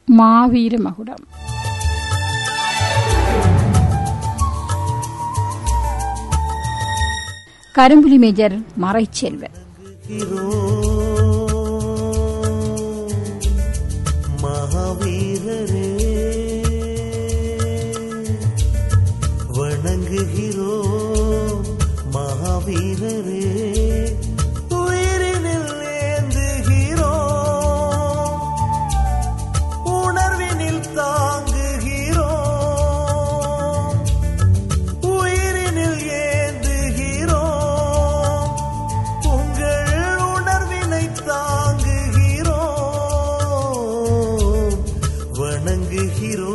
மாவீர மகுடம். கரும்புலி மேஜர் மறைச்செல்வன். மகாவீரரே வணங்குகிறோ, மகாவீரரே உயிரினில் ஏந்துகிறோ, உணர்வினில் தாங்குகிறோ, உயிரினில் ஏந்துகிறோ, உங்கள் உணர்வினை தாங்குகிறோ, வணங்குகிறோ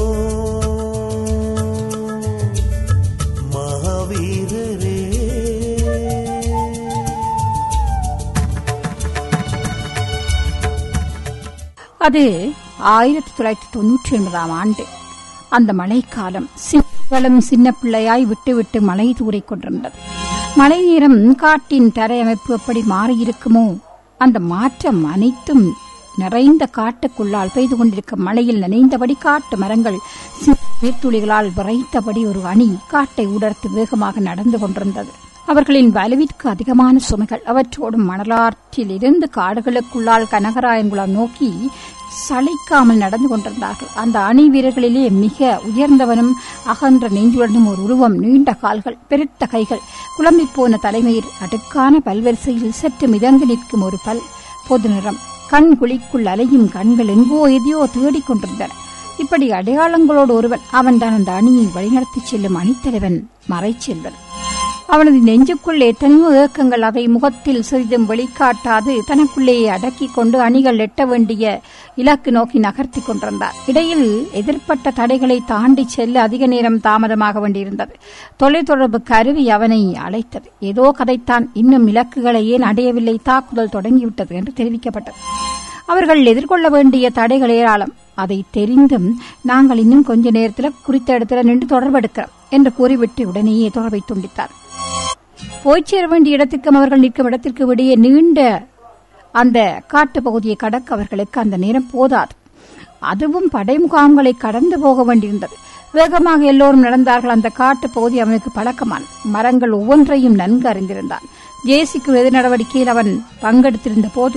மகாவீரரே. அது 1999 ஆண்டு. அந்த மழைக்காலம் சிவளும் சின்ன பிள்ளையாய் விட்டு மழை தூறிக் கொண்டிருந்தது. மழை நேரம் காட்டின் தரை அமைப்பு எப்படி மாறியிருக்குமோ அந்த மாற்றம் அனைத்தும் நிறைந்த காட்டுக்குள்ளால் பெய்து கொண்டிருக்கும் மழையில் நனைந்தபடி காட்டு மரங்கள் நீர்த்துளிகளால் விரைத்தபடி ஒரு அணி காட்டை உடர்த்து வேகமாக நடந்து கொண்டிருந்தது. அவர்களின் வலுவிற்கு அதிகமான சுமைகள். அவற்றோடும் மணலாற்றில் இருந்து காடுகளுக்குள்ளால் கனகராயங்குளம் நோக்கி சளைக்காமல் நடந்து கொண்டிருந்தார்கள். அந்த அணி வீரர்களிலே மிக உயர்ந்தவனும் அகன்ற நெஞ்சுடனும் ஒரு உருவம், நீண்ட கால்கள், பெருத்த கைகள், குழம்பிப்போன தலைமயிர், அடுக்கான பல்வரிசையில் சற்று மிதங்கி நிற்கும் ஒரு பல், பொது நிறம், கண் குழிக்குள் அலையும் கண்கள் எங்கோ எதையோ தேடிக் கொண்டிருந்தன. இப்படி அடையாளங்களோடு ஒருவன். அவன்தான் அந்த அணியை வழிநடத்திச் செல்லும் அணித்தலைவன் மறைச்செல்வன். அவனது நெஞ்சுக்குள் எத்தனையோ ஏக்கங்கள் அதை முகத்தில் சிறிதும் வெளிக்காட்டாது தனக்குள்ளேயே அடக்கிக் கொண்டு அணிகள் எட்ட வேண்டிய இலக்கு நோக்கி நகர்த்தி கொண்டிருந்தார். இடையில் எதிர்ப்பட்ட தடைகளை தாண்டி செல்ல அதிக நேரம் தாமதமாக வேண்டியிருந்தது. தொலைத்தொடர்பு கருவி அவனை அழைத்தது. ஏதோ கதைத்தான். இன்னும் இலக்குகளை ஏன் அடையவில்லை, தாக்குதல் தொடங்கிவிட்டது என்று தெரிவிக்கப்பட்டது. அவர்கள் எதிர்கொள்ள வேண்டிய தடைகள் ஏராளம். அதை தெரிந்தும் நாங்கள் இன்னும் கொஞ்ச நேரத்தில் குறித்த இடத்துல நின்று தொடர்பெடுக்கிறோம் என்று கூறிவிட்டு உடனேயே தொடர்பை துண்டித்தார். போய் சேர வேண்டிய இடத்திற்கும் அவர்கள் நிற்கும் இடத்திற்கு விடையே நீண்ட அந்த காட்டு பகுதியை கடக்க அவர்களுக்கு அந்த நேரம் போதாது. அதுவும் படை முகாம்களை கடந்து போக வேண்டியிருந்தது. வேகமாக எல்லோரும் நடந்தார்கள். அந்த காட்டு பகுதி அவனுக்கு பழக்கமான மரங்கள் ஒவ்வொன்றையும் நன்கு அறிந்திருந்தான். ஜேசிக்கு எதிர் நடவடிக்கையில் அவன் பங்கெடுத்திருந்த போது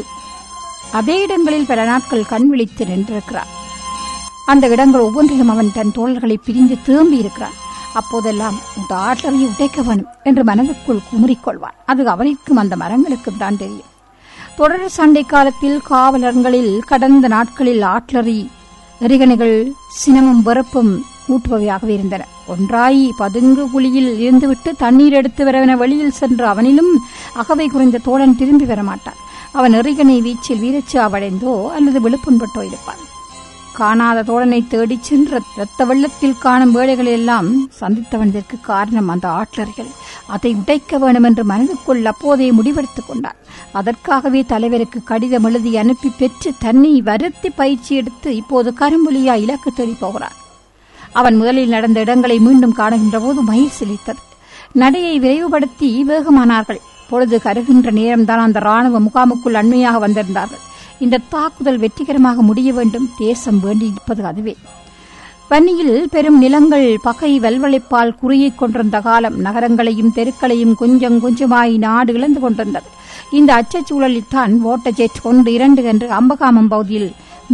அதே இடங்களில் பல நாட்கள் கண் விழித்து நின்றிருக்கிறான். அந்த இடங்கள் ஒவ்வொன்றிலும் அவன் தன் தோள்களை பிரிந்து திரும்பி இருக்கிறான். அப்போதெல்லாம் இந்த ஆட்லரியை உடைக்க வேணும் என்று மனதுக்குள் குமுறிக்கொள்வான். அது அவனுக்கும் அந்த மரங்களுக்கும் தான் தெரியும். தொடர் சண்டை காலத்தில் காவலர்களில் கடந்த நாட்களில் ஆட்லரி எரிகணைகள் சினமும் வெறுப்பும் ஊட்டுபவையாகவே இருந்தன. ஒன்றாய் பதுங்கு குழியில் இருந்துவிட்டு தண்ணீர் எடுத்து வரவென வெளியில் சென்று அவனிலும் அகவை குறைந்த தோழன் திரும்பி வரமாட்டான். அவன் எரிகணை வீச்சில் வீரச்சாவடைந்தோ அல்லது விழுப்புண்பட்டோ இருப்பான். காணாத தோழனை தேடிச் சென்ற இரத்த வெள்ளத்தில் காணும் வேளைகள் எல்லாம் சந்தித்தவன். இதற்கு காரணம் அந்த ஆட்லர்கள். அதை உடைக்க வேண்டும் என்று மனதுக்குள் அப்போதே முடிவெடுத்துக் கொண்டான். அதற்காகவே தலைவருக்கு கடிதம் எழுதி அனுப்பி பெற்று தன்னை வருத்தி பயிற்சி எடுத்து இப்போது கரும்புலியா இலக்கு தேடி போகிறான். அவன் முதலில் நடந்த இடங்களை மீண்டும் காணுகின்ற போது மயில் சிலித்தது. நடையை விரைவுபடுத்தி வேகமானார்கள். பொழுது கருகின்ற நேரம்தான் அந்த ராணுவ முகாமுக்குள் அண்மையாக வந்திருந்தார்கள். இந்த தாக்குதல் வெற்றிகரமாக முடிய வேண்டும். தேசம் வேண்டியிருப்பது அதுவே. வன்னியில் பெரும் நிலங்கள் பகை வல்வளைப்பால் குறுகிக் கொண்டிருந்த காலம். நகரங்களையும் தெருக்களையும் கொஞ்சம் கொஞ்சமாய் நாடு இழந்து கொண்டிருந்தது. இந்த அச்சச்சூழலில் தான் ஓட்டஜெட் 1-2 என்று அம்பகாமம் பகுதியில்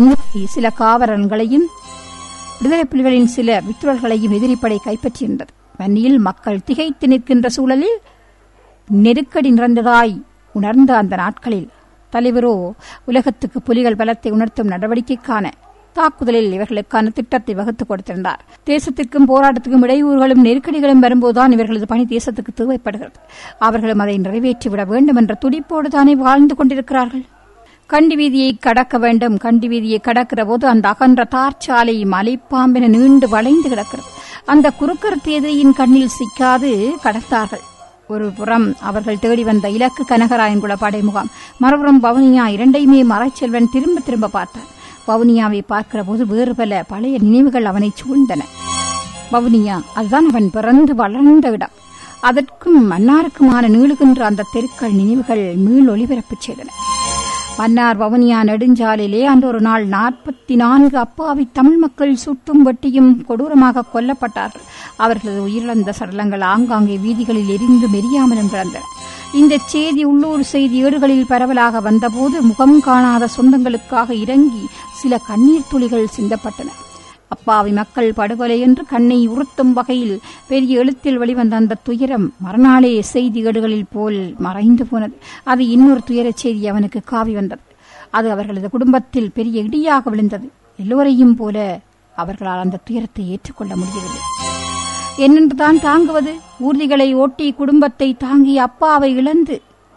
சில காவலர்களையும் விடுதலை புலிகளின் சில வித்துழல்களையும் எதிரிப்படை கைப்பற்றியிருந்தது. வன்னியில் மக்கள் திகைத்து நிற்கின்ற சூழலில் நெருக்கடி நிறைந்ததாய் உணர்ந்த அந்த நாட்களில் தலைவரோ உலகத்துக்கு புலிகள் பலத்தை உணர்த்தும் நடவடிக்கைக்கான தாக்குதலில் இவர்களுக்கான திட்டத்தை வகுத்துக் கொடுத்திருந்தார். தேசத்திற்கும் போராட்டத்துக்கும் இடையூறுகளும் நெருக்கடிகளும் வரும்போதுதான் இவர்களது பணி தேசத்துக்கு தேவைப்படுகிறது. அவர்களும் அதை நிறைவேற்றிவிட வேண்டும் என்ற துடிப்போடு தானே வாழ்ந்து கொண்டிருக்கிறார்கள். கண்டி வீதியை கடக்க வேண்டும். கண்டி வீதியை கடக்கிற போது அந்த அகன்ற தார்ச்சாலை மலைப்பாம்பென நீண்டு வளைந்து கிடக்கிறது. அந்த குறுக்கருத்து எதிரியின் கண்ணில் சிக்காது கடந்தார்கள். ஒரு புறம் அவர்கள் தேடி வந்த இலக்கு கனகராயன்குள படை முகாம், மறுபுறம் வவுனியா. இரண்டையுமே மறைச்செல்வன் திரும்ப திரும்ப பார்த்தான். வவுனியாவை பார்க்கிற போது வேறு பல பழைய நினைவுகள் அவனை சூழ்ந்தன. வவுனியா அதுதான் அவன் பிறந்து வளர்ந்த இடம். அதற்கும் மன்னாருக்குமான நீளுகின்ற அந்த தெருக்கள் நினைவுகள் மீள் ஒளிபரப்பு செய்தன. மன்னார் வவுனியா நெடுஞ்சாலையிலே அன்றொரு நாள் 44 அப்பாவி தமிழ் மக்கள் சுட்டும் வெட்டியும் கொடூரமாக கொல்லப்பட்டார்கள். அவர்களது உயிரிழந்த சடலங்கள் ஆங்காங்கே வீதிகளில் எரிந்து மெரியாமலும் கிடந்தன. இந்த செய்தி உள்ளூர் செய்தி ஏடுகளில் பரவலாக வந்தபோது முகம் காணாத சொந்தங்களுக்காக இறங்கி சில கண்ணீர் துளிகள் சிந்தப்பட்டன. அப்பாவி மக்கள் படுகொலை என்று கண்ணை உறுத்தும் வகையில் பெரிய எழுத்தில் வெளிவந்த அந்த துயரம் மறுநாளே செய்தி ஏடுகளில் போல் மறைந்து போனது. அது இன்னொரு துயரச் செய்தி அவனுக்கு காவி வந்தது. அது அவர்களது குடும்பத்தில் பெரிய இடியாக விழுந்தது. எல்லோரையும் போல அவர்களால் அந்த துயரத்தை ஏற்றுக்கொள்ள முடியவில்லை. என்னென்றுதான் தாங்குவது? ஊர்திகளை ஓட்டி குடும்பத்தை தாங்கி அப்பாவை இழந்து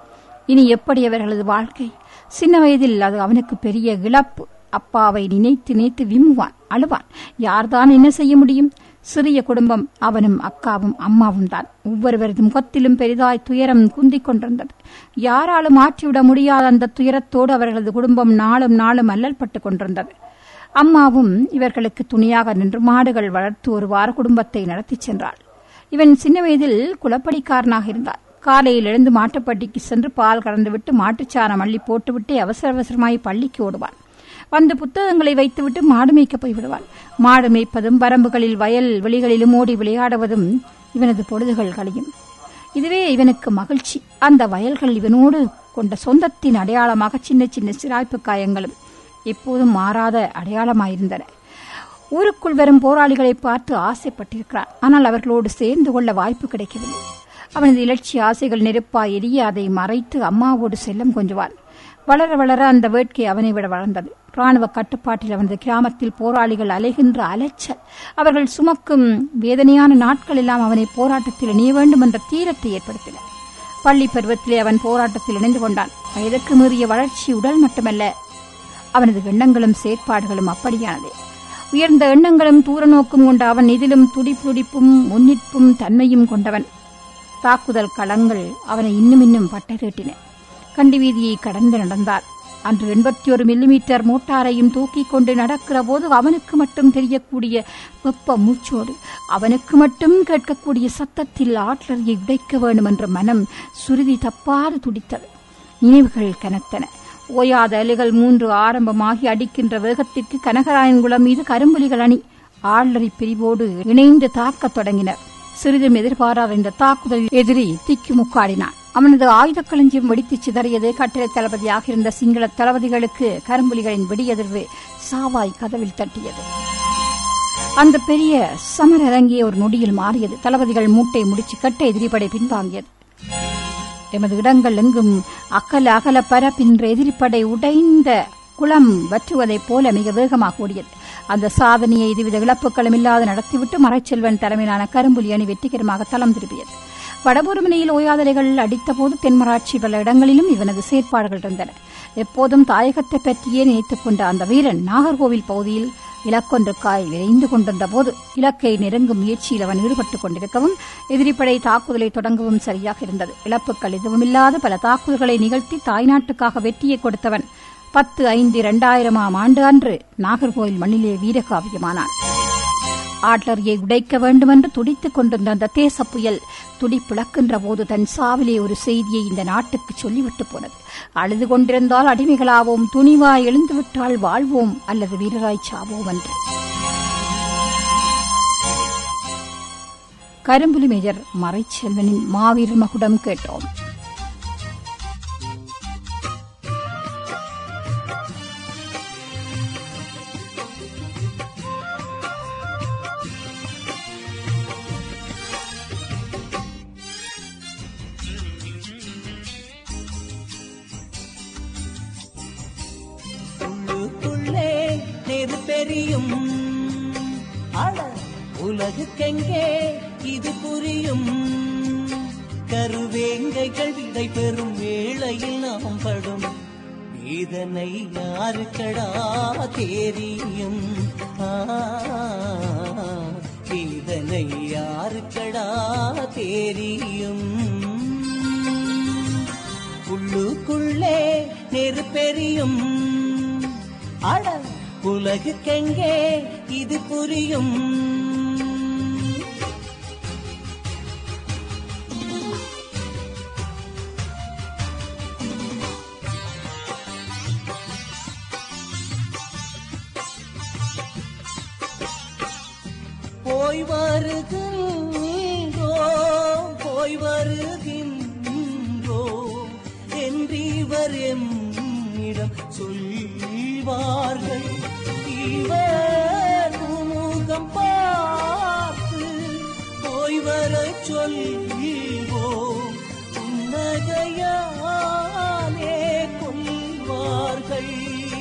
இனி எப்படி அவர்களது வாழ்க்கை? சின்ன வயதில் அது அவனுக்கு பெரிய இழப்பு. அப்பாவை நினைத்து நினைத்து விம்முவான், அழுவான். யார்தான் என்ன செய்ய முடியும்? சிறிய குடும்பம், அவனும் அக்காவும் அம்மாவும் தான். ஒவ்வொருவரது முகத்திலும் பெரிதாய் துயரம் குந்திக் கொண்டிருந்தது. யாராலும் ஆற்றிவிட முடியாத அந்த துயரத்தோடு அவர்களது குடும்பம் நாளும் நாளும் அல்லல்பட்டுக் கொண்டிருந்தது. அம்மாவும் இவர்களுக்கு துணையாக நின்று மாடுகள் வளர்த்து ஒரு வார குடும்பத்தை நடத்திச் சென்றாள். இவன் சின்ன வயதில் குளப்படிக்காரனாக இருந்தார். காலையில் எழுந்து மாட்டுப்பட்டிக்கு சென்று பால் கறந்துவிட்டு மாட்டுச்சாணம் அள்ளி போட்டுவிட்டு அவசர அவசரமாய் பள்ளிக்கு ஓடுவான். வந்து புத்தகங்களை வைத்துவிட்டு மாடு மேய்க்க போய்விடுவான். மாடு மேய்ப்பதும் வரம்புகளில் வயல் வெளிகளிலும் ஓடி விளையாடுவதும் இவனது பொழுதுகள் கழியும். இதுவே இவனுக்கு மகிழ்ச்சி. அந்த வயல்கள் இவனோடு கொண்ட சொந்தத்தின் அடையாளமாக சின்ன சின்ன சிராய்ப்பு காயங்களும் எப்போதும் மாறாத அடையாளமாயிருந்தன. ஊருக்குள் வரும் போராளிகளை பார்த்து ஆசைப்பட்டிருக்கிறான். ஆனால் அவர்களோடு சேர்ந்து கொள்ள வாய்ப்பு கிடைக்கவில்லை. அவனது இலட்சிய ஆசைகள் நெருப்பாய் எரிய அதை மறைத்து அம்மாவோடு செல்லம் கொஞ்சுவான். வளர வளர அந்த வேட்கை அவனை விட வளர்ந்தது. ராணுவ கட்டுப்பாட்டில் அவனது கிராமத்தில் போராளிகள் அலைகின்ற அலைச்சல், அவர்கள் சுமக்கும் வேதனையான நாட்கள் எல்லாம் அவனை போராட்டத்தில் இணைய வேண்டும் என்ற தீரத்தை ஏற்படுத்தின. பள்ளி பருவத்திலே அவன் போராட்டத்தில் இணைந்து கொண்டான். வயதுக்கு மீறிய வளர்ச்சி உடல் மட்டுமல்ல, அவனது எண்ணங்களும் செயற்பாடுகளும் அப்படியானதே. உயர்ந்த எண்ணங்களும் தூர நோக்கும் கொண்ட அவன் இதிலும் துடிப்பும் முன்னிற்பும் தன்மையும் கொண்டவன். தாக்குதல் களங்கள் அவனை இன்னும் இன்னும் பட்டதேட்டின. கண்டி வீதியை கடந்து நடந்தார். அன்று 81 மில்லிமீட்டர் மோட்டாரையும் தூக்கிக் கொண்டு நடக்கிற போது அவனுக்கு மட்டும் தெரியக்கூடிய வெப்ப மூச்சோடு, அவனுக்கு மட்டும் கேட்கக்கூடிய சத்தத்தில் ஆட்லரியை உடைக்க வேண்டும் என்ற மனம் சுருதி தப்பாது துடித்தது. நினைவுகள் கனத்தன. ஓயாத அலைகள் 3 ஆரம்பமாகி அடிக்கின்ற வேகத்திற்கு கனகராயன்குளம் மீது கரும்புலிகள் அணி ஆட்லரி பிரிவோடு இணைந்து தாக்கத் தொடங்கினர். சிறிதும் எதிர்பாராத இந்த தாக்குதலில் எதிரி திக்குமுக்காடினான். அவனது ஆயுத களஞ்சியம் வெடித்து சிதறியது. கட்டளை தளபதியாக இருந்த சிங்கள தளபதிகளுக்கு கரும்புலிகளின் வெடியதிர்வு சாவாய் கதவில் தட்டியது. அந்த பெரிய சமர அரங்கிய ஒரு நொடியில் மாறியது. தளபதிகள் மூட்டை முடிச்சு கட்ட எதிரிப்படை பின்வாங்கியது. எமது இடங்கள் எங்கும் அகல பரப்பின்ற எதிரிப்படை உடைந்த குளம் வற்றுவதைப் போல மிக வேகமாக ஓடியது. அந்த சாதனையை இதுவித இழப்புகளும் இல்லாது நடத்திவிட்டு மறைச்செல்வன் தலைமையிலான கரும்புலி அணி வெற்றிகரமாக தளம் திருப்பியது. வடபூர்முனையில் ஓயாதலைகள் அடித்தபோது தென்மராட்சி பல இடங்களிலும் இவனது செயற்பாடுகள் இருந்தன. எப்போதும் தாயகத்தை பற்றியே நினைத்துக் கொண்ட அந்த வீரன் நாகர்கோவில் பகுதியில் இலக்கொன்றுக்காய் விரைந்து கொண்டிருந்த போது இலக்கை நெருங்கும் முயற்சியில் அவன் ஈடுபட்டுக் கொண்டிருக்கவும் எதிரிப்படை தாக்குதலை தொடங்கவும் சரியாக இருந்தது. இழப்புகள் எதுவுமில்லாத பல தாக்குதல்களை நிகழ்த்தி தாய்நாட்டுக்காக வெற்றியை கொடுத்தவன் 10/5/2000 ஆண்டு அன்று நாகர்கோவில் மண்ணிலே வீரகாவியமானான். ஆட்லரியை உடைக்க வேண்டுமென்று துடித்துக் கொண்டிருந்த அந்த தேச புயல் துடிப்பிழக்கின்ற போது தன் சாவிலே ஒரு செய்தியை இந்த நாட்டுக்கு சொல்லிவிட்டு போனது. அழுது கொண்டிருந்தால் அடிமைகளாவோம், துணிவாய் எழுந்துவிட்டால் வாழ்வோம் அல்லது வீரராய் சாவோம் என்று. கரும்புலி மேஜர் மறைச்செல்வனின் மாவீரர் மகுடம் கேட்டோம். பெரியும் உலகுக்கெங்கே இது புரியும்? கருவேங்கைகள் விடை பெறும் வேளையில் நாம் படும் வேதனை யாருக்கடா தெரியும்? வேதனை யாருக்கடா தெரியும்? உள்ளுக்குள்ளே நெருப்பெரியும் உலகுக்கெங்கே இது புரியும்? போய் வருகின்றோம் என்றிவர் எம்மிடம் சொல்வார்கள். இவர் முகம் பார்த்து போய் வர சொல்வோம், புன்னகையாலே கொள்வார்கள்.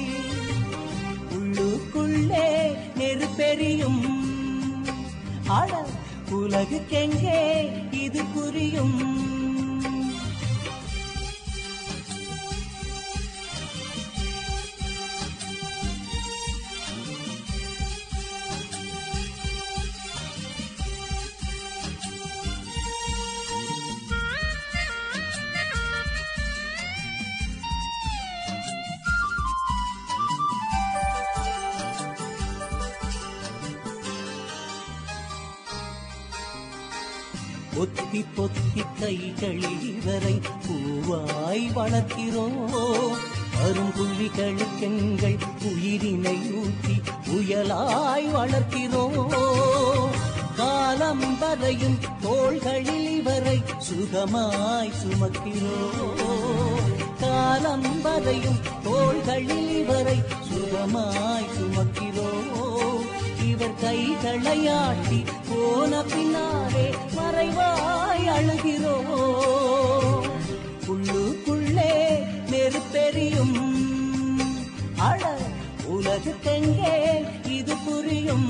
உள்ளுக்குள்ளே நெருப்பெரியும், அட உலகுக்கெங்கே இது புரியும்? பொத்தி பொத்தி கைகளில் இவரை பூவாய் வளர்க்கிறோம். அருங்குழிகளுக்கெங்கள் உயிரினை ஊற்றி புயலாய் வளர்க்கிறோம். காலம் வரையும் தோள்களில் இவரை சுகமாய் சுமக்கிறோம். காலம் வரையும் தோள்களில் இவரை சுகமாய் சுமக்கிறோம். இவர் கைகளையாட்டி போன பின்னாலே மறைவாய் அழுகிறோம். உள்ளுக்குள்ளே நெருப்பெரியும், அழ உலகுக்கெங்கே இது புரியும்?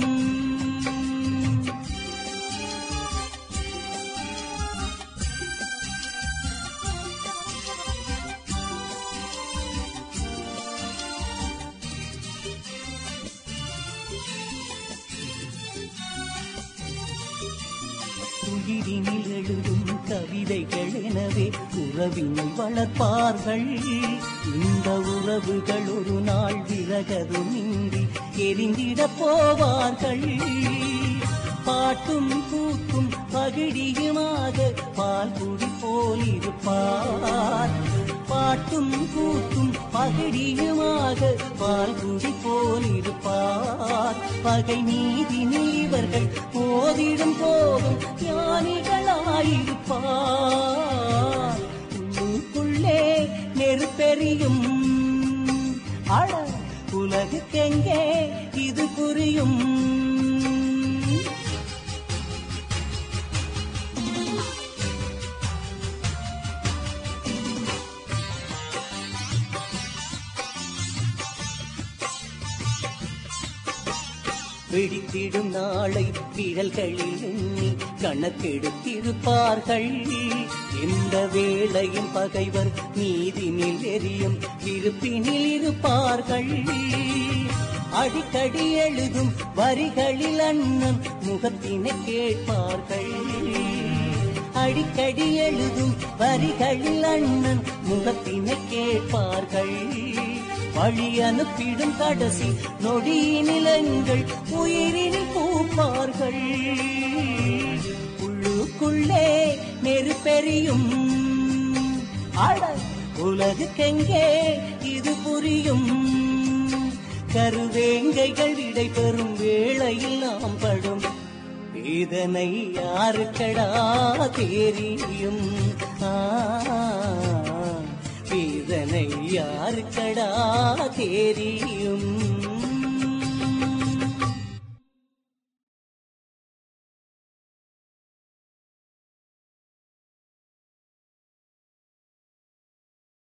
உயிரினில் எழுதும் கவிதைகள் எனவே உறவினை வளர்ப்பார்கள். இந்த உறவுகள் ஒரு நாள் விறகதுமின்றி எரிந்திட போவார்கள். பாட்டும் கூத்தும் பகிடியுமாக பால் குடி போலிருப்பார். பாட்டும் கூத்தும் பகிடியுமாக பால் குடி போலிருப்பார். பகை நீதினில் இவர்கள் போதிடும் போதும் ஞானிகளாயிருப்பார். உள்ளுக்குள்ளே நெருப்பெரியும், அழ உலகுக்கெங்கே இது புரியும்? பிடித்திடும் நாளை விரல்களில் எண்ணி கணக்கெடுத்திருப்பார்கள். எந்த வேளையும் பகைவர் நீதினில் எரியும் விருப்பினில் இருப்பார்கள். அடிக்கடி எழுதும் வரிகளில் அண்ணன் முகத்தினை கேட்பார்கள். அடிக்கடி எழுதும் வரிகளில் அண்ணன் முகத்தினை கேட்பார்கள். வழி அனுப்பிடும் கடைசி நொடியினிலங்கள் உயிரினில் பூப்பார்கள். உள்ளுக்குள்ளே நெருப்பெரியும், அட உலகுக்கெங்கே இது புரியும்? கருவேங்கைகள் விடைபெறும் வேளையில் நாம் படும் வேதனை யாருக்கடா தெரியும்? வேதனை யாருக்கடா தெரியும்?